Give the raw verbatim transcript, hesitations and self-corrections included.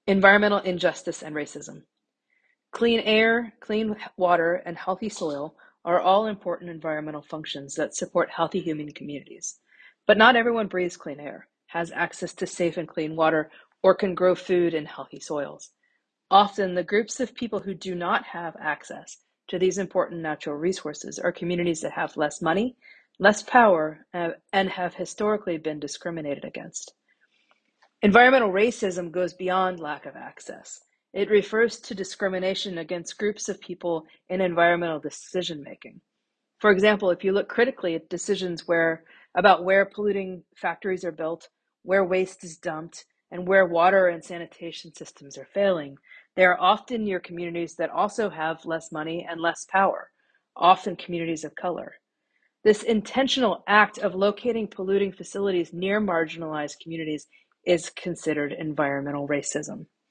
Environmental injustice and racism. Clean air, clean water, and healthy soil are all important environmental functions that support healthy human communities. But not everyone breathes clean air, has access to safe and clean water, or can grow food in healthy soils. Often, the groups of people who do not have access to these important natural resources are communities that have less money, less power, uh, and have historically been discriminated against. Environmental racism goes beyond lack of access. It refers to discrimination against groups of people in environmental decision making. For example, if you look critically at decisions where about where polluting factories are built, where waste is dumped, and where water and sanitation systems are failing, they are often near communities that also have less money and less power, often communities of color. This intentional act of locating polluting facilities near marginalized communities is considered environmental racism.